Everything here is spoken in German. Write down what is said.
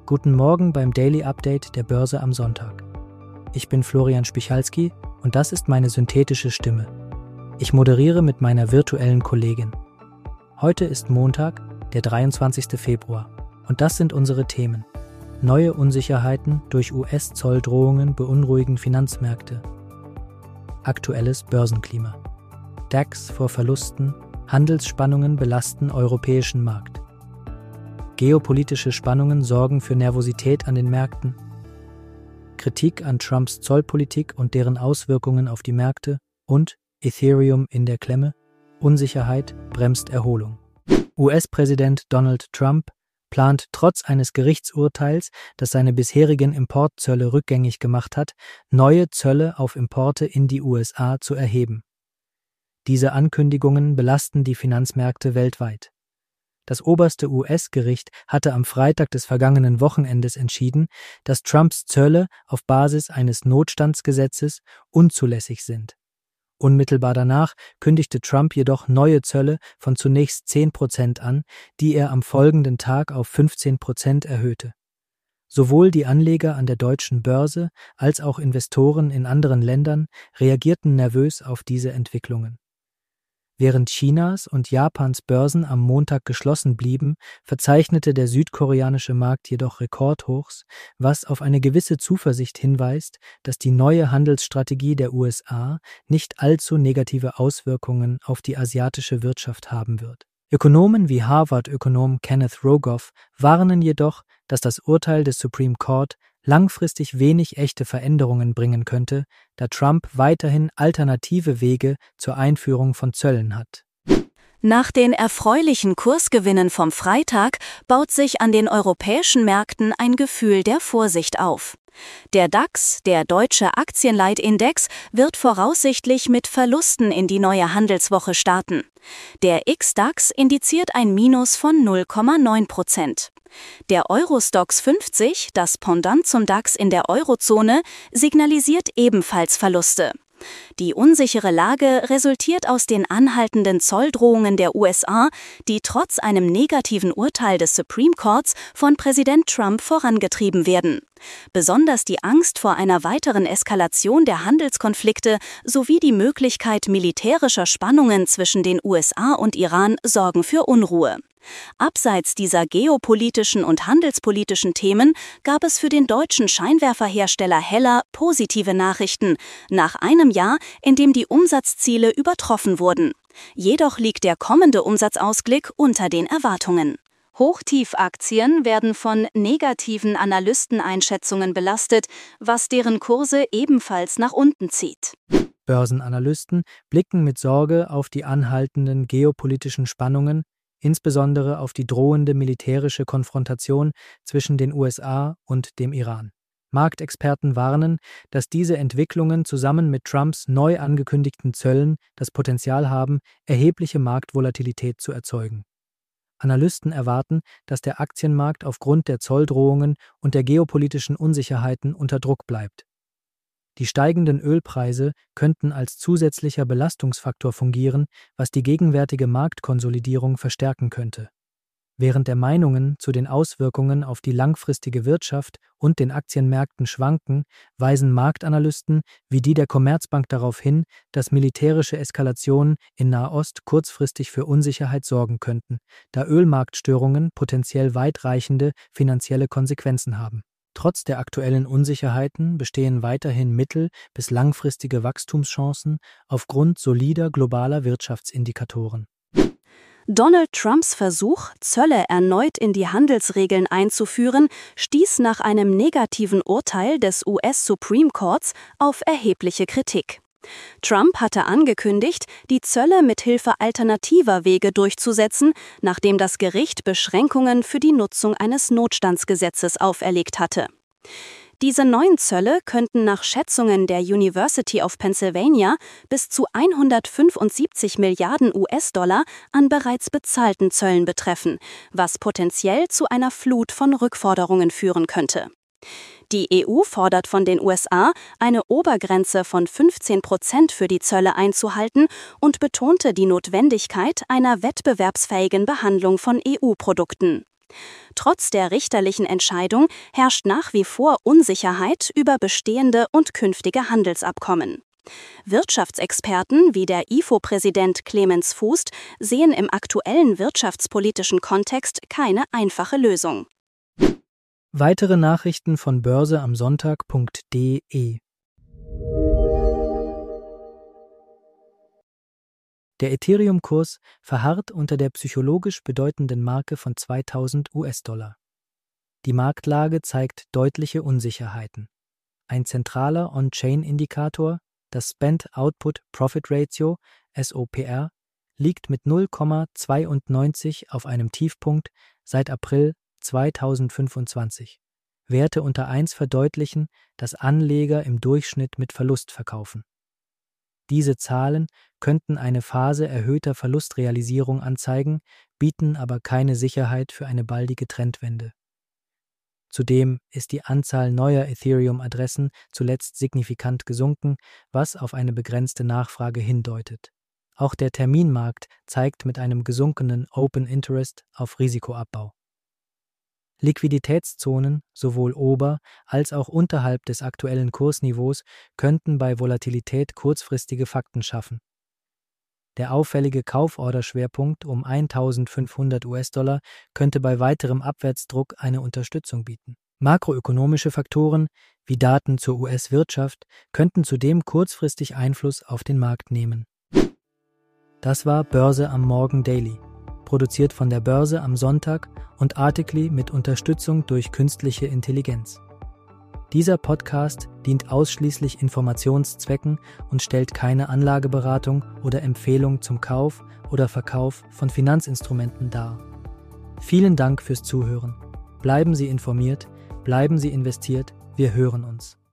Guten Morgen beim Daily Update der Börse am Sonntag. Ich bin Florian Spichalski und das ist meine synthetische Stimme. Ich moderiere mit meiner virtuellen Kollegin. Heute ist Montag, der 23. Februar und das sind unsere Themen. Neue Unsicherheiten durch US-Zolldrohungen beunruhigen Finanzmärkte. Aktuelles Börsenklima. DAX vor Verlusten, Handelsspannungen belasten europäischen Markt. Geopolitische Spannungen sorgen für Nervosität an den Märkten. Kritik an Trumps Zollpolitik und deren Auswirkungen auf die Märkte und Ethereum in der Klemme. Unsicherheit bremst Erholung. US-Präsident Donald Trump plant trotz eines Gerichtsurteils, das seine bisherigen Importzölle rückgängig gemacht hat, neue Zölle auf Importe in die USA zu erheben. Diese Ankündigungen belasten die Finanzmärkte weltweit. Das oberste US-Gericht hatte am Freitag des vergangenen Wochenendes entschieden, dass Trumps Zölle auf Basis eines Notstandsgesetzes unzulässig sind. Unmittelbar danach kündigte Trump jedoch neue Zölle von zunächst 10% an, die er am folgenden Tag auf 15% erhöhte. Sowohl die Anleger an der deutschen Börse als auch Investoren in anderen Ländern reagierten nervös auf diese Entwicklungen. Während Chinas und Japans Börsen am Montag geschlossen blieben, verzeichnete der südkoreanische Markt jedoch Rekordhochs, was auf eine gewisse Zuversicht hinweist, dass die neue Handelsstrategie der USA nicht allzu negative Auswirkungen auf die asiatische Wirtschaft haben wird. Ökonomen wie Harvard-Ökonom Kenneth Rogoff warnen jedoch, dass das Urteil des Supreme Court langfristig wenig echte Veränderungen bringen könnte, da Trump weiterhin alternative Wege zur Einführung von Zöllen hat. Nach den erfreulichen Kursgewinnen vom Freitag baut sich an den europäischen Märkten ein Gefühl der Vorsicht auf. Der DAX, der Deutsche Aktienleitindex, wird voraussichtlich mit Verlusten in die neue Handelswoche starten. Der XDAX indiziert ein Minus von 0,9%. Der Euro-Stoxx 50, das Pendant zum DAX in der Eurozone, signalisiert ebenfalls Verluste. Die unsichere Lage resultiert aus den anhaltenden Zolldrohungen der USA, die trotz einem negativen Urteil des Supreme Courts von Präsident Trump vorangetrieben werden. Besonders die Angst vor einer weiteren Eskalation der Handelskonflikte sowie die Möglichkeit militärischer Spannungen zwischen den USA und Iran sorgen für Unruhe. Abseits dieser geopolitischen und handelspolitischen Themen gab es für den deutschen Scheinwerferhersteller Heller positive Nachrichten, nach einem Jahr, in dem die Umsatzziele übertroffen wurden. Jedoch liegt der kommende Umsatzausblick unter den Erwartungen. Hochtief-Aktien werden von negativen Analysteneinschätzungen belastet, was deren Kurse ebenfalls nach unten zieht. Börsenanalysten blicken mit Sorge auf die anhaltenden geopolitischen Spannungen, insbesondere auf die drohende militärische Konfrontation zwischen den USA und dem Iran. Marktexperten warnen, dass diese Entwicklungen zusammen mit Trumps neu angekündigten Zöllen das Potenzial haben, erhebliche Marktvolatilität zu erzeugen. Analysten erwarten, dass der Aktienmarkt aufgrund der Zolldrohungen und der geopolitischen Unsicherheiten unter Druck bleibt. Die steigenden Ölpreise könnten als zusätzlicher Belastungsfaktor fungieren, was die gegenwärtige Marktkonsolidierung verstärken könnte. Während der Meinungen zu den Auswirkungen auf die langfristige Wirtschaft und den Aktienmärkten schwanken, weisen Marktanalysten wie die der Commerzbank darauf hin, dass militärische Eskalationen in Nahost kurzfristig für Unsicherheit sorgen könnten, da Ölmarktstörungen potenziell weitreichende finanzielle Konsequenzen haben. Trotz der aktuellen Unsicherheiten bestehen weiterhin mittel- bis langfristige Wachstumschancen aufgrund solider globaler Wirtschaftsindikatoren. Donald Trumps Versuch, Zölle erneut in die Handelsregeln einzuführen, stieß nach einem negativen Urteil des US-Supreme Courts auf erhebliche Kritik. Trump hatte angekündigt, die Zölle mithilfe alternativer Wege durchzusetzen, nachdem das Gericht Beschränkungen für die Nutzung eines Notstandsgesetzes auferlegt hatte. Diese neuen Zölle könnten nach Schätzungen der University of Pennsylvania bis zu 175 Milliarden US-Dollar an bereits bezahlten Zöllen betreffen, was potenziell zu einer Flut von Rückforderungen führen könnte. Die EU fordert von den USA, eine Obergrenze von 15% für die Zölle einzuhalten und betonte die Notwendigkeit einer wettbewerbsfähigen Behandlung von EU-Produkten. Trotz der richterlichen Entscheidung herrscht nach wie vor Unsicherheit über bestehende und künftige Handelsabkommen. Wirtschaftsexperten wie der IFO-Präsident Clemens Fuß sehen im aktuellen wirtschaftspolitischen Kontext keine einfache Lösung. Weitere Nachrichten von börseamsonntag.de. Der Ethereum-Kurs verharrt unter der psychologisch bedeutenden Marke von 2000 US-Dollar. Die Marktlage zeigt deutliche Unsicherheiten. Ein zentraler On-Chain-Indikator, das Spend Output Profit Ratio, SOPR, liegt mit 0,92 auf einem Tiefpunkt seit April 2025. Werte unter 1 verdeutlichen, dass Anleger im Durchschnitt mit Verlust verkaufen. Diese Zahlen könnten eine Phase erhöhter Verlustrealisierung anzeigen, bieten aber keine Sicherheit für eine baldige Trendwende. Zudem ist die Anzahl neuer Ethereum-Adressen zuletzt signifikant gesunken, was auf eine begrenzte Nachfrage hindeutet. Auch der Terminmarkt zeigt mit einem gesunkenen Open Interest auf Risikoabbau. Liquiditätszonen, sowohl ober- als auch unterhalb des aktuellen Kursniveaus, könnten bei Volatilität kurzfristige Fakten schaffen. Der auffällige Kauforderschwerpunkt um 1.500 US-Dollar könnte bei weiterem Abwärtsdruck eine Unterstützung bieten. Makroökonomische Faktoren wie Daten zur US-Wirtschaft könnten zudem kurzfristig Einfluss auf den Markt nehmen. Das war Börse am Morgen Daily, produziert von der Börse am Sonntag und Articly mit Unterstützung durch künstliche Intelligenz. Dieser Podcast dient ausschließlich Informationszwecken und stellt keine Anlageberatung oder Empfehlung zum Kauf oder Verkauf von Finanzinstrumenten dar. Vielen Dank fürs Zuhören. Bleiben Sie informiert, bleiben Sie investiert, wir hören uns.